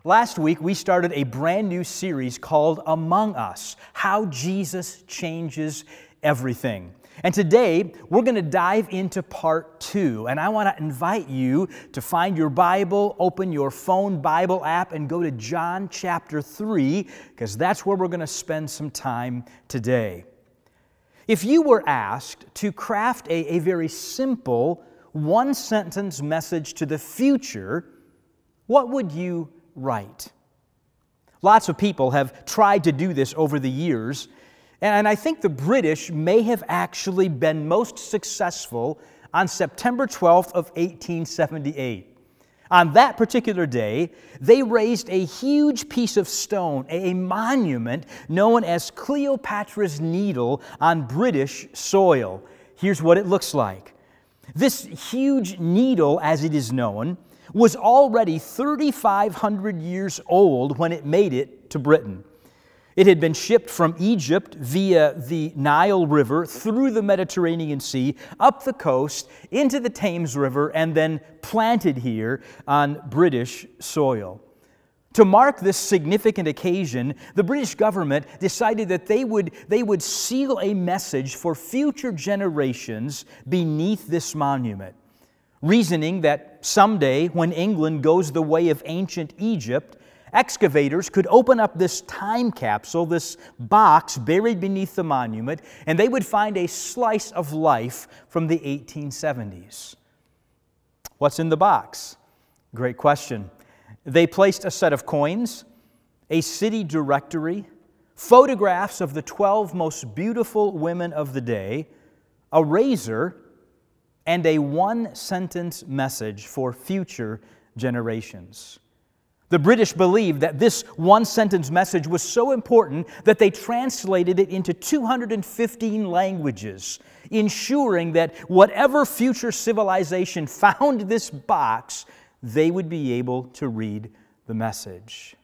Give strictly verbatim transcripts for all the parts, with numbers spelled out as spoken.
Last week, we started a brand new series called Among Us, How Jesus Changes Everything. And today, we're going to dive into part two. And I want to invite you to find your Bible, open your phone Bible app, and go to John chapter three, because that's where we're going to spend some time today. If you were asked to craft a, a very simple, one-sentence message to the future, what would you write? Lots of people have tried to do this over the years, and I think the British may have actually been most successful on September twelfth of eighteen seventy-eight. On that particular day, they raised a huge piece of stone, a monument known as Cleopatra's Needle on British soil. Here's what it looks like. This huge needle, as it is known, was already thirty-five hundred years old when it made it to Britain. It had been shipped from Egypt via the Nile River, through the Mediterranean Sea, up the coast, into the Thames River, and then planted here on British soil. To mark this significant occasion, the British government decided that they would, they would seal a message for future generations beneath this monument, reasoning that someday, when England goes the way of ancient Egypt, excavators could open up this time capsule, this box buried beneath the monument, and they would find a slice of life from the eighteen seventies. What's in the box? Great question. They placed a set of coins, a city directory, photographs of the twelve most beautiful women of the day, a razor, and a one-sentence message for future generations. The British believed that this one-sentence message was so important that they translated it into two hundred fifteen languages, ensuring that whatever future civilization found this box, they would be able to read the message.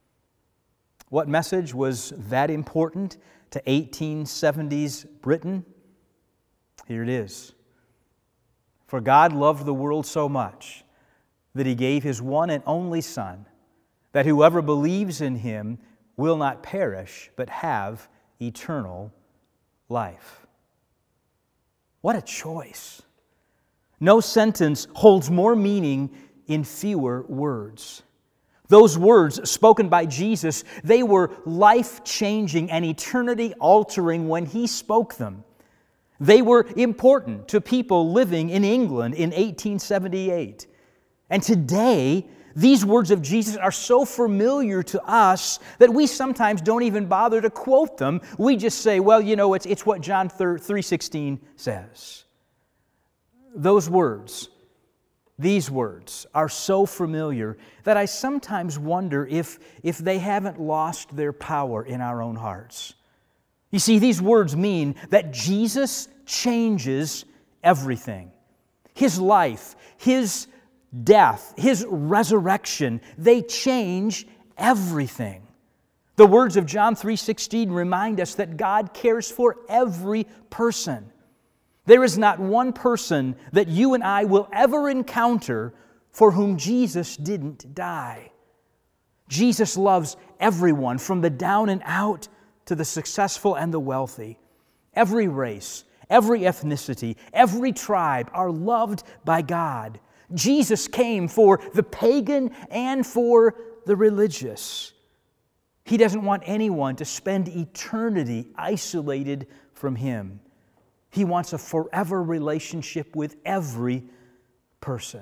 What message was that important to eighteen seventies Britain? Here it is. For God loved the world so much that He gave His one and only Son, that whoever believes in Him will not perish, but have eternal life. What a choice! No sentence holds more meaning in fewer words. Those words spoken by Jesus, they were life-changing and eternity-altering when He spoke them. They were important to people living in England in eighteen seventy-eight. And today, these words of Jesus are so familiar to us that we sometimes don't even bother to quote them. We just say, well, you know, it's, it's what John three sixteen says. Those words, these words, are so familiar that I sometimes wonder if, if they haven't lost their power in our own hearts. You see, these words mean that Jesus changes everything. His life, His death, His resurrection, they change everything. The words of John three sixteen remind us that God cares for every person. There is not one person that you and I will ever encounter for whom Jesus didn't die. Jesus loves everyone, from the down and out to the successful and the wealthy. Every race, every ethnicity, every tribe are loved by God. Jesus came for the pagan and for the religious. He doesn't want anyone to spend eternity isolated from Him. He wants a forever relationship with every person.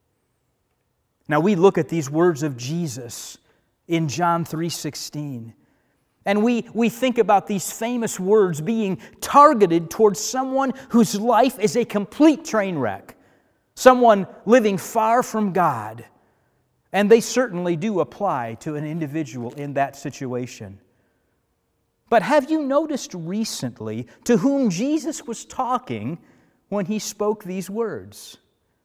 Now we look at these words of Jesus in John three sixteen, and we, we think about these famous words being targeted towards someone whose life is a complete train wreck, someone living far from God. And they certainly do apply to an individual in that situation. But have you noticed recently to whom Jesus was talking when He spoke these words?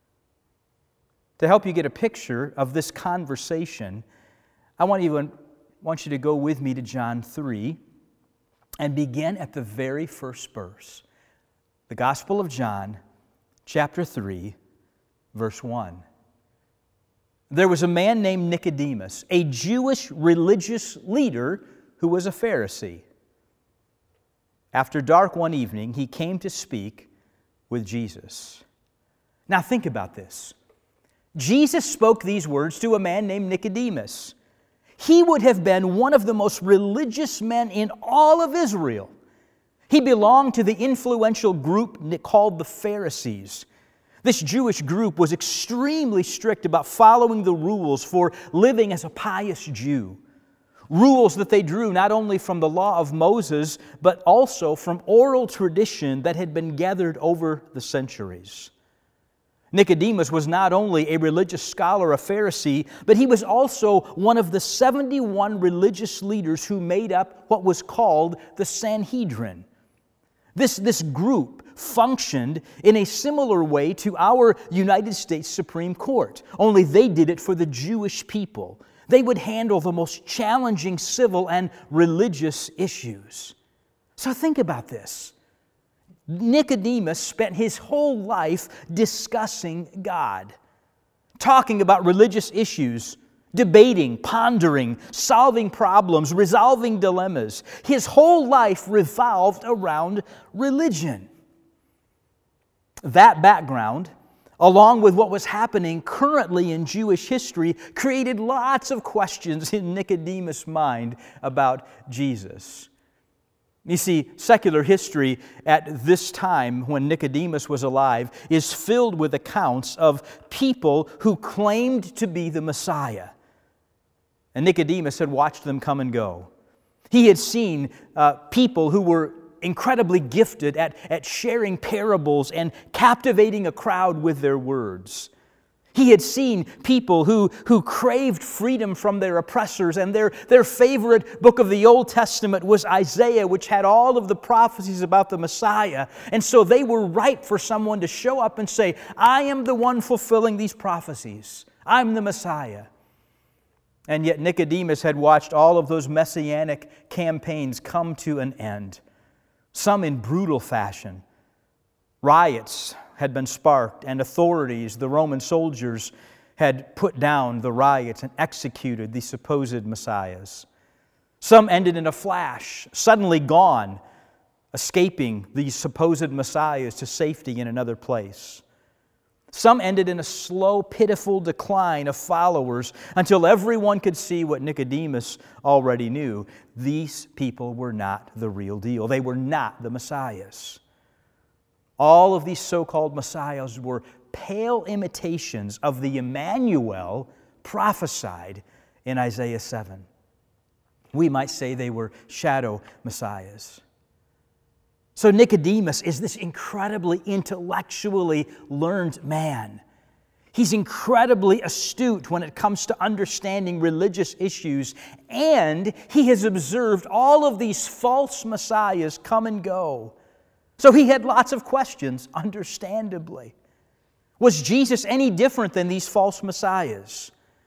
To help you get a picture of this conversation, I want you, want you to go with me to John three and begin at the very first verse. The Gospel of John, chapter three, verse one. there was a man named Nicodemus, a Jewish religious leader who was a Pharisee. After dark one evening, he came to speak with Jesus. Now think about this. Jesus spoke these words to a man named Nicodemus. He would have been one of the most religious men in all of Israel. He belonged to the influential group called the Pharisees. This Jewish group was extremely strict about following the rules for living as a pious Jew. Rules that they drew not only from the law of Moses, but also from oral tradition that had been gathered over the centuries. Nicodemus was not only a religious scholar, a Pharisee, but he was also one of the seventy-one religious leaders who made up what was called the Sanhedrin. This, this group functioned in a similar way to our United States Supreme Court, only they did it for the Jewish people. They would handle the most challenging civil and religious issues. So think about this. Nicodemus spent his whole life discussing God, talking about religious issues, debating, pondering, solving problems, resolving dilemmas. His whole life revolved around religion. That background, along with what was happening currently in Jewish history, created lots of questions in Nicodemus' mind about Jesus. You see, secular history at this time, when Nicodemus was alive, is filled with accounts of people who claimed to be the Messiah. And Nicodemus had watched them come and go. He had seen uh, people who were incredibly gifted at, at sharing parables and captivating a crowd with their words. He had seen people who, who craved freedom from their oppressors, and their, their favorite book of the Old Testament was Isaiah, which had all of the prophecies about the Messiah. And so they were ripe for someone to show up and say, I am the one fulfilling these prophecies. I'm the Messiah. And yet Nicodemus had watched all of those messianic campaigns come to an end, some in brutal fashion. Riots had been sparked, and authorities, the Roman soldiers, had put down the riots and executed the supposed messiahs. Some ended in a flash, suddenly gone, escaping these supposed messiahs to safety in another place. Some ended in a slow, pitiful decline of followers until everyone could see what Nicodemus already knew. These people were not the real deal. They were not the messiahs. All of these so-called messiahs were pale imitations of the Emmanuel prophesied in Isaiah seven. We might say they were shadow messiahs. So Nicodemus is this incredibly intellectually learned man. He's incredibly astute when it comes to understanding religious issues, and he has observed all of these false messiahs come and go. So he had lots of questions, understandably. Was Jesus any different than these false messiahs?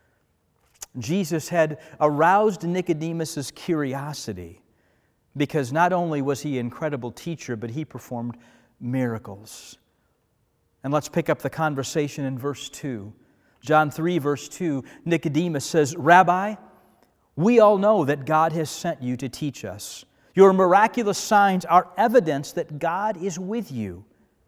Jesus had aroused Nicodemus' curiosity, because not only was he an incredible teacher, but he performed miracles. And let's pick up the conversation in verse two. John three, verse two, Nicodemus says, Rabbi, we all know that God has sent you to teach us. Your miraculous signs are evidence that God is with you.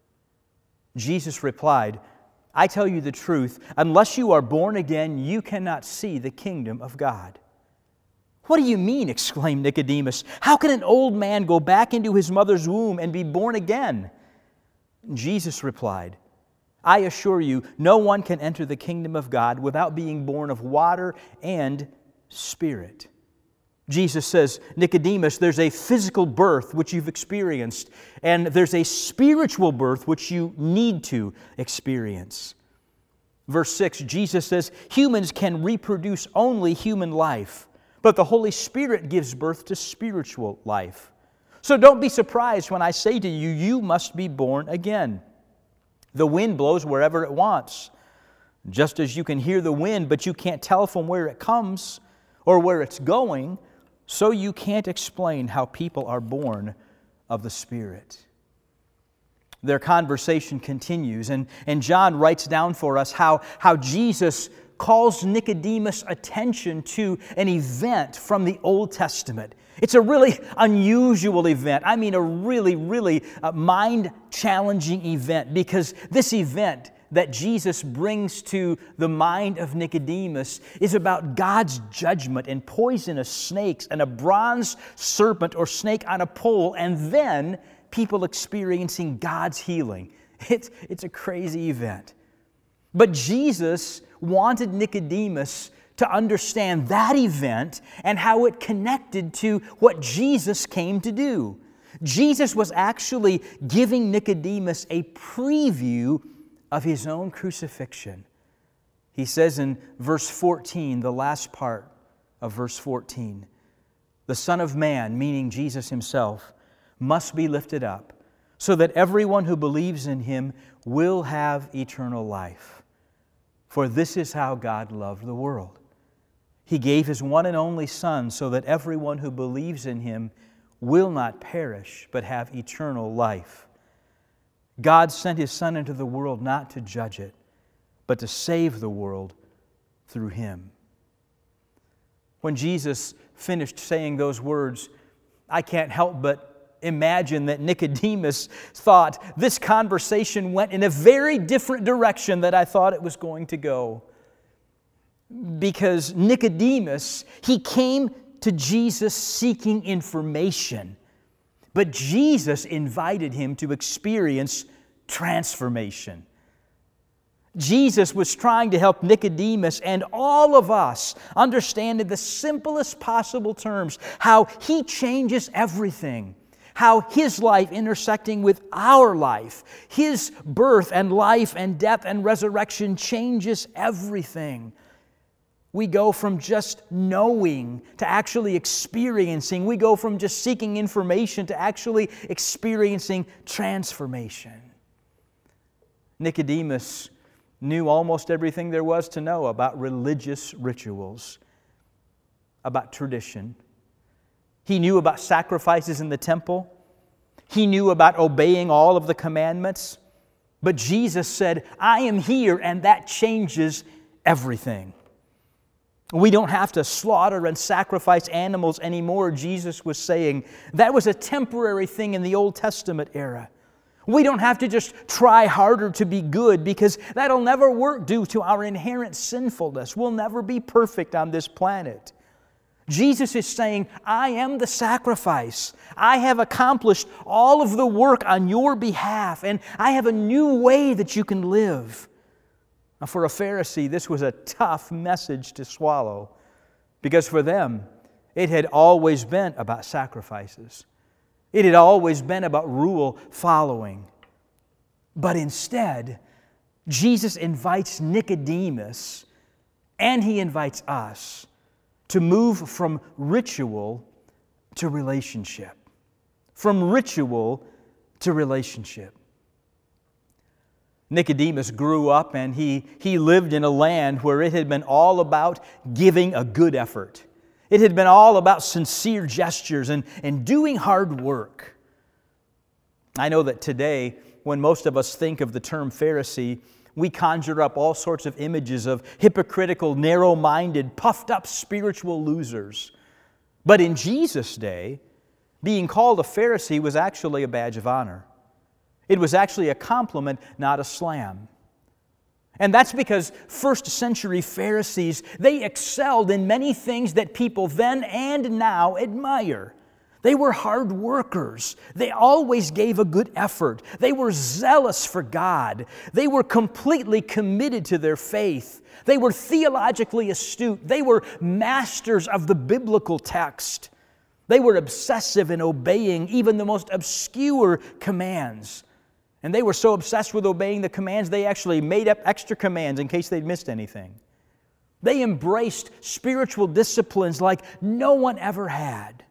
Jesus replied, I tell you the truth, unless you are born again, you cannot see the kingdom of God. What do you mean? Exclaimed Nicodemus. How can an old man go back into his mother's womb and be born again? Jesus replied, I assure you, no one can enter the kingdom of God without being born of water and Spirit. Jesus says, Nicodemus, there's a physical birth which you've experienced, and there's a spiritual birth which you need to experience. Verse six, Jesus says, humans can reproduce only human life, but the Holy Spirit gives birth to spiritual life. So don't be surprised when I say to you, you must be born again. The wind blows wherever it wants. Just as you can hear the wind, but you can't tell from where it comes or where it's going, so you can't explain how people are born of the Spirit. Their conversation continues, and, and John writes down for us how, how Jesus calls Nicodemus' attention to an event from the Old Testament. It's a really unusual event. I mean, a really, really uh, mind-challenging event, because this event that Jesus brings to the mind of Nicodemus is about God's judgment and poisonous snakes and a bronze serpent or snake on a pole, and then people experiencing God's healing. It's, it's a crazy event. But Jesus wanted Nicodemus to understand that event and how it connected to what Jesus came to do. Jesus was actually giving Nicodemus a preview of his own crucifixion. He says in verse fourteen, the last part of verse fourteen, "The Son of Man," meaning Jesus himself, "must be lifted up, so that everyone who believes in him will have eternal life. For this is how God loved the world. He gave his one and only Son, so that everyone who believes in him will not perish, but have eternal life. God sent his Son into the world not to judge it, but to save the world through him." When Jesus finished saying those words, I can't help but imagine that Nicodemus thought this conversation went in a very different direction than I thought it was going to go. Because Nicodemus, he came to Jesus seeking information, but Jesus invited him to experience transformation. Jesus was trying to help Nicodemus and all of us understand in the simplest possible terms how He changes everything, how His life intersecting with our life, His birth and life and death and resurrection changes everything. We go from just knowing to actually experiencing. We go from just seeking information to actually experiencing transformation. Nicodemus knew almost everything there was to know about religious rituals, about tradition. He knew about sacrifices in the temple. He knew about obeying all of the commandments. But Jesus said, I am here, and that changes everything. We don't have to slaughter and sacrifice animals anymore, Jesus was saying. That was a temporary thing in the Old Testament era. We don't have to just try harder to be good, because that'll never work due to our inherent sinfulness. We'll never be perfect on this planet. Jesus is saying, I am the sacrifice. I have accomplished all of the work on your behalf, and I have a new way that you can live. Now, for a Pharisee, this was a tough message to swallow, because for them, it had always been about sacrifices. It had always been about rule following. But instead, Jesus invites Nicodemus, and He invites us to move from ritual to relationship. From ritual to relationship. Nicodemus grew up and he, he lived in a land where it had been all about giving a good effort. It had been all about sincere gestures and, and doing hard work. I know that today, when most of us think of the term Pharisee, we conjure up all sorts of images of hypocritical, narrow-minded, puffed-up spiritual losers. But in Jesus' day, being called a Pharisee was actually a badge of honor. It was actually a compliment, not a slam. And that's because first century Pharisees, they excelled in many things that people then and now admire. They were hard workers. They always gave a good effort. They were zealous for God. They were completely committed to their faith. They were theologically astute. They were masters of the biblical text. They were obsessive in obeying even the most obscure commands. And they were so obsessed with obeying the commands, they actually made up extra commands in case they'd missed anything. They embraced spiritual disciplines like no one ever had.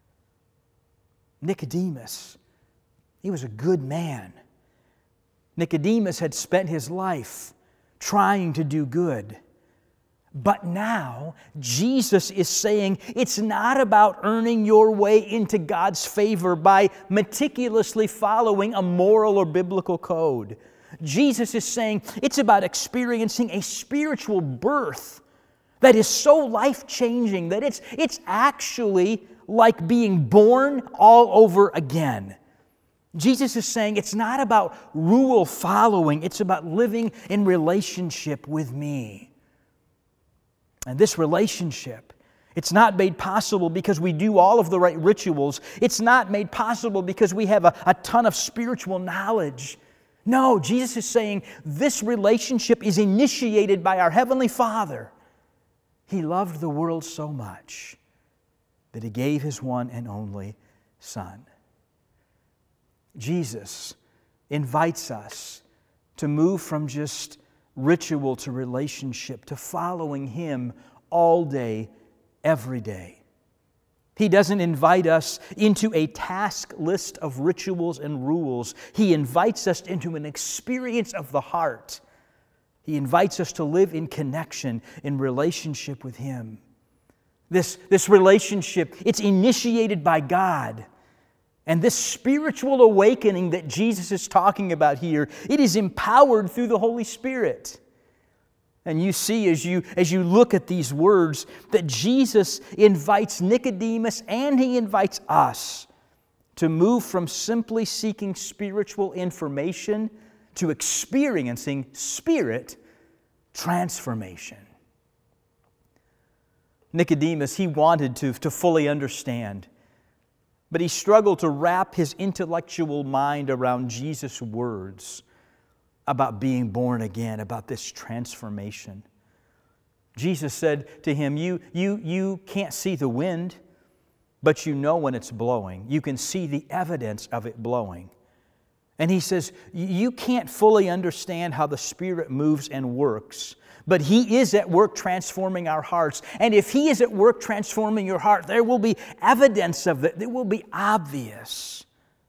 Nicodemus, he was a good man. Nicodemus had spent his life trying to do good. But now, Jesus is saying it's not about earning your way into God's favor by meticulously following a moral or biblical code. Jesus is saying it's about experiencing a spiritual birth that is so life-changing that it's, it's actually like being born all over again. Jesus is saying it's not about rule following, it's about living in relationship with me. And this relationship, it's not made possible because we do all of the right rituals. It's not made possible because we have a, a ton of spiritual knowledge. No, Jesus is saying this relationship is initiated by our Heavenly Father. He loved the world so much that He gave His one and only Son. Jesus invites us to move from just ritual to relationship, to following Him all day, every day. He doesn't invite us into a task list of rituals and rules. He invites us into an experience of the heart. He invites us to live in connection, in relationship with Him. This, this relationship, it's initiated by God. And this spiritual awakening that Jesus is talking about here, it is empowered through the Holy Spirit. And you see as you, as you look at these words that Jesus invites Nicodemus and He invites us to move from simply seeking spiritual information to experiencing spirit transformation. Nicodemus, he wanted to, to fully understand, but he struggled to wrap his intellectual mind around Jesus' words about being born again, about this transformation. Jesus said to him, you, you, you can't see the wind, but you know when it's blowing. You can see the evidence of it blowing. And he says, you can't fully understand how the Spirit moves and works, but He is at work transforming our hearts. And if He is at work transforming your heart, there will be evidence of it. It will be obvious.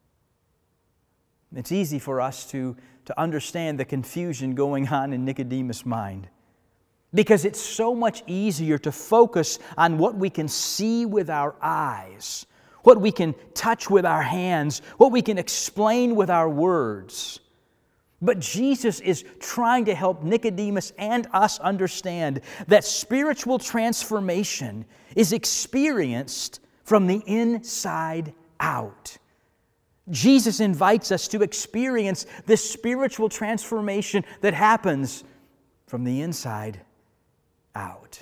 It's easy for us to, to understand the confusion going on in Nicodemus' mind, because it's so much easier to focus on what we can see with our eyes, what we can touch with our hands, what we can explain with our words. But Jesus is trying to help Nicodemus and us understand that spiritual transformation is experienced from the inside out. Jesus invites us to experience this spiritual transformation that happens from the inside out.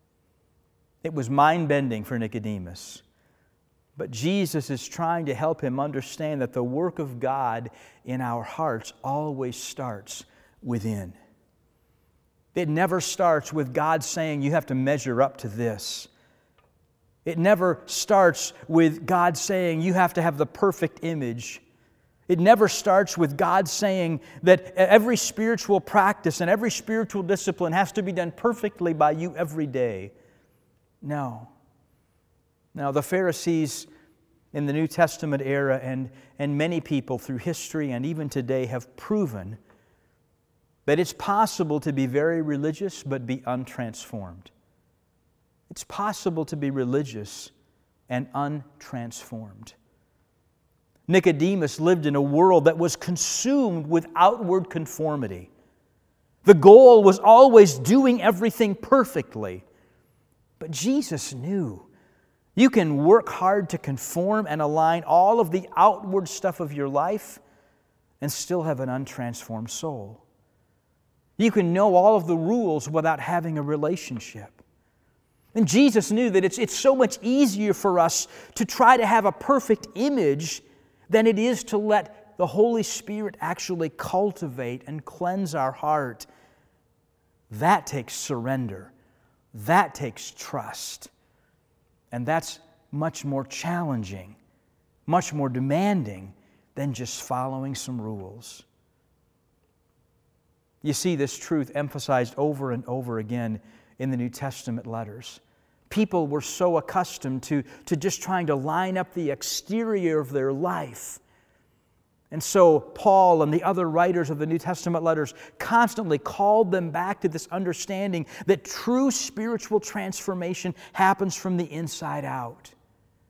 It was mind-bending for Nicodemus. But Jesus is trying to help him understand that the work of God in our hearts always starts within. It never starts with God saying you have to measure up to this. It never starts with God saying you have to have the perfect image. It never starts with God saying that every spiritual practice and every spiritual discipline has to be done perfectly by you every day. No. Now, the Pharisees in the New Testament era and, and many people through history and even today have proven that it's possible to be very religious but be untransformed. It's possible to be religious and untransformed. Nicodemus lived in a world that was consumed with outward conformity. The goal was always doing everything perfectly. But Jesus knew you can work hard to conform and align all of the outward stuff of your life and still have an untransformed soul. You can know all of the rules without having a relationship. And Jesus knew that it's, it's so much easier for us to try to have a perfect image than it is to let the Holy Spirit actually cultivate and cleanse our heart. That takes surrender. That takes trust. And that's much more challenging, much more demanding than just following some rules. You see this truth emphasized over and over again in the New Testament letters. People were so accustomed to, to just trying to line up the exterior of their life. And so Paul and the other writers of the New Testament letters constantly called them back to this understanding that true spiritual transformation happens from the inside out.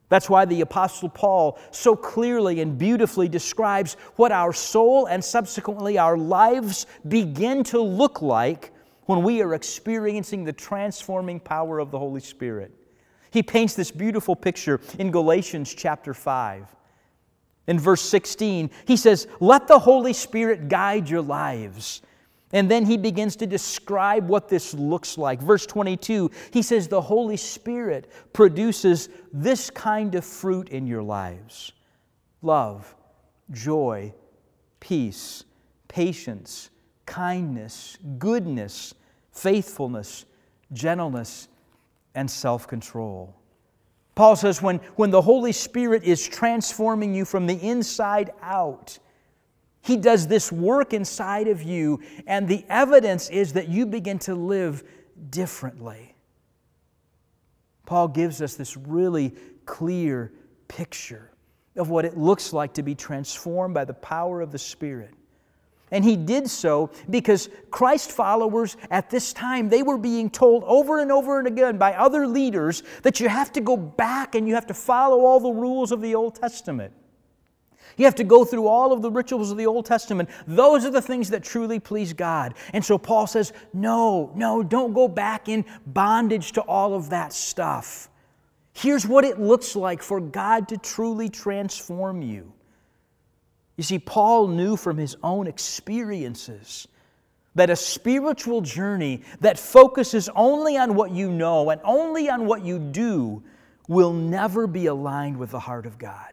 That's why the Apostle Paul so clearly and beautifully describes what our soul and subsequently our lives begin to look like when we are experiencing the transforming power of the Holy Spirit. He paints this beautiful picture in Galatians chapter five. In verse sixteen, he says, "Let the Holy Spirit guide your lives." And then he begins to describe what this looks like. Verse twenty-two, he says, "The Holy Spirit produces this kind of fruit in your lives: love, joy, peace, patience, kindness, goodness, faithfulness, gentleness, and self-control." Paul says when, when the Holy Spirit is transforming you from the inside out, He does this work inside of you, and the evidence is that you begin to live differently. Paul gives us this really clear picture of what it looks like to be transformed by the power of the Spirit. And he did so because Christ followers at this time, they were being told over and over and again by other leaders that you have to go back and you have to follow all the rules of the Old Testament. You have to go through all of the rituals of the Old Testament. Those are the things that truly please God. And so Paul says, no, no, don't go back in bondage to all of that stuff. Here's what it looks like for God to truly transform you. You see, Paul knew from his own experiences that a spiritual journey that focuses only on what you know and only on what you do will never be aligned with the heart of God.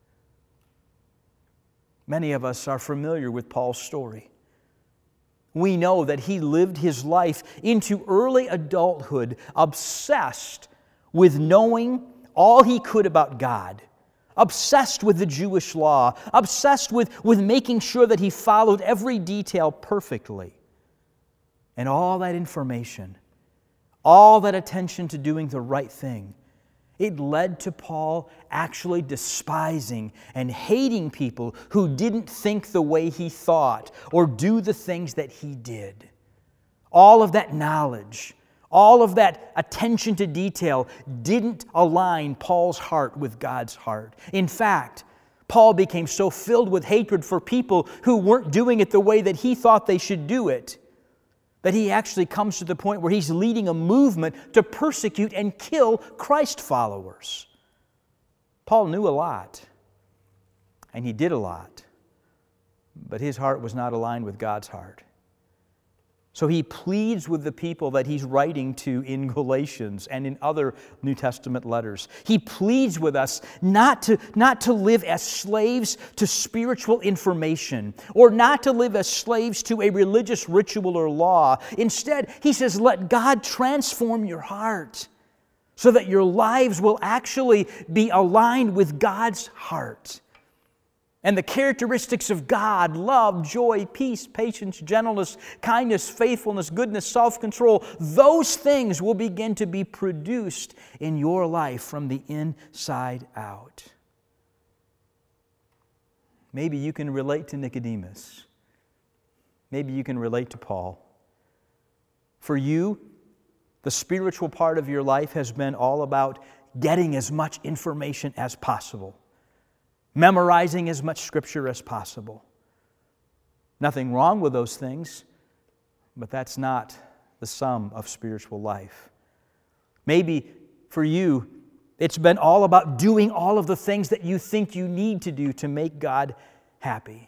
Many of us are familiar with Paul's story. We know that he lived his life into early adulthood obsessed with knowing all he could about God, obsessed with the Jewish law, obsessed with, with making sure that he followed every detail perfectly. And all that information, all that attention to doing the right thing, it led to Paul actually despising and hating people who didn't think the way he thought or do the things that he did. All of that knowledge, all of that attention to detail didn't align Paul's heart with God's heart. In fact, Paul became so filled with hatred for people who weren't doing it the way that he thought they should do it, that he actually comes to the point where he's leading a movement to persecute and kill Christ followers. Paul knew a lot, and he did a lot, but his heart was not aligned with God's heart. So he pleads with the people that he's writing to in Galatians and in other New Testament letters. He pleads with us not to, not to live as slaves to spiritual information or not to live as slaves to a religious ritual or law. Instead, he says, let God transform your heart so that your lives will actually be aligned with God's heart. And the characteristics of God, love, joy, peace, patience, gentleness, kindness, faithfulness, goodness, self-control, those things will begin to be produced in your life from the inside out. Maybe you can relate to Nicodemus. Maybe you can relate to Paul. For you, the spiritual part of your life has been all about getting as much information as possible, memorizing as much Scripture as possible. Nothing wrong with those things, but that's not the sum of spiritual life. Maybe for you, it's been all about doing all of the things that you think you need to do to make God happy.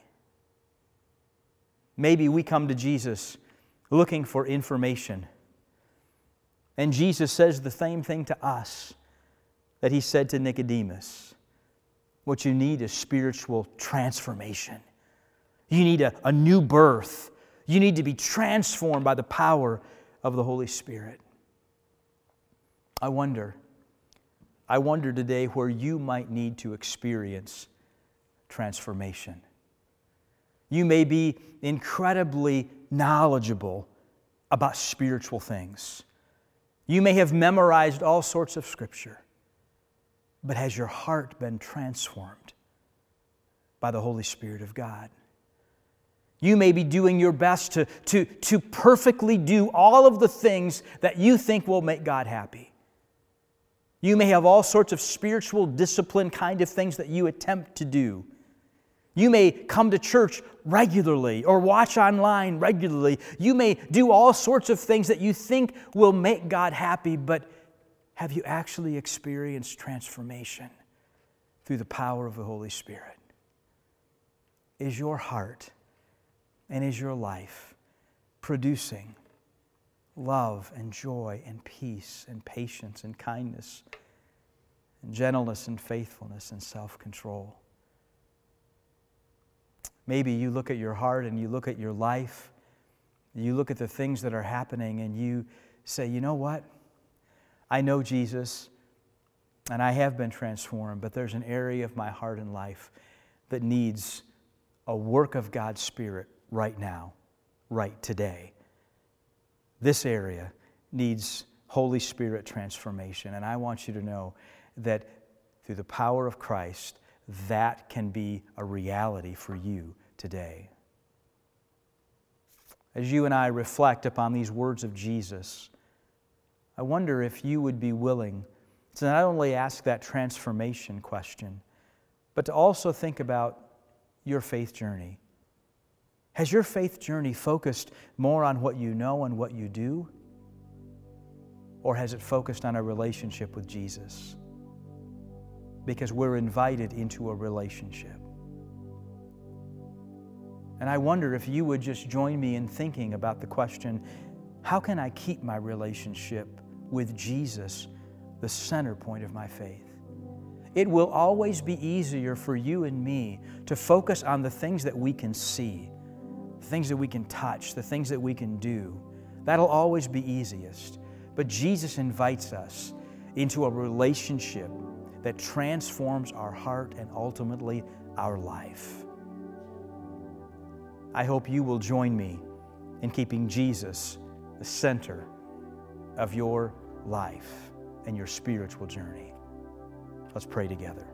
Maybe we come to Jesus looking for information, and Jesus says the same thing to us that He said to Nicodemus. What you need is spiritual transformation. You need a, a new birth. You need to be transformed by the power of the Holy Spirit. I wonder, I wonder today where you might need to experience transformation. You may be incredibly knowledgeable about spiritual things. You may have memorized all sorts of Scripture. But has your heart been transformed by the Holy Spirit of God? You may be doing your best to, to, to perfectly do all of the things that you think will make God happy. You may have all sorts of spiritual discipline kind of things that you attempt to do. You may come to church regularly or watch online regularly. You may do all sorts of things that you think will make God happy, but have you actually experienced transformation through the power of the Holy Spirit? Is your heart and is your life producing love and joy and peace and patience and kindness and gentleness and faithfulness and self-control? Maybe you look at your heart and you look at your life, you look at the things that are happening and you say, you know what? I know Jesus and I have been transformed, but there's an area of my heart and life that needs a work of God's Spirit right now, right today. This area needs Holy Spirit transformation, and I want you to know that through the power of Christ, that can be a reality for you today. As you and I reflect upon these words of Jesus, I wonder if you would be willing to not only ask that transformation question, but to also think about your faith journey. Has your faith journey focused more on what you know and what you do? Or has it focused on a relationship with Jesus? Because we're invited into a relationship. And I wonder if you would just join me in thinking about the question, how can I keep my relationship with Jesus the center point of my faith? It will always be easier for you and me to focus on the things that we can see, the things that we can touch, the things that we can do. That'll always be easiest. But Jesus invites us into a relationship that transforms our heart and ultimately our life. I hope you will join me in keeping Jesus the center of your life and your spiritual journey. Let's pray together.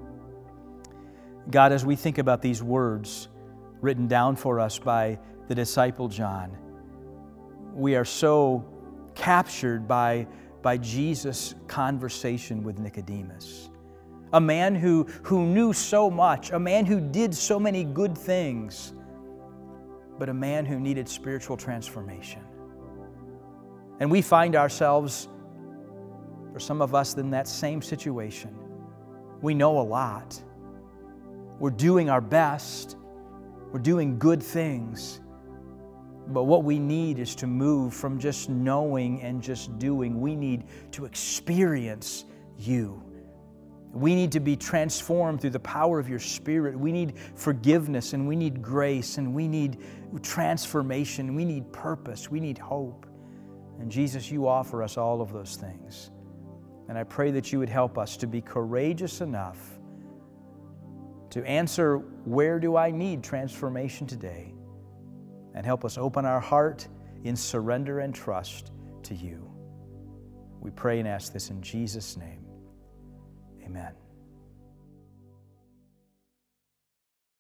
God, as we think about these words written down for us by the disciple John, we are so captured by, by Jesus' conversation with Nicodemus, a man who, who knew so much, a man who did so many good things, but a man who needed spiritual transformation. And we find ourselves, for some of us, in that same situation. We know a lot. We're doing our best. We're doing good things. But what we need is to move from just knowing and just doing. We need to experience you. We need to be transformed through the power of your Spirit. We need forgiveness and we need grace and we need transformation. We need purpose. We need hope. And Jesus, you offer us all of those things. And I pray that you would help us to be courageous enough to answer, where do I need transformation today? And help us open our heart in surrender and trust to you. We pray and ask this in Jesus' name. Amen.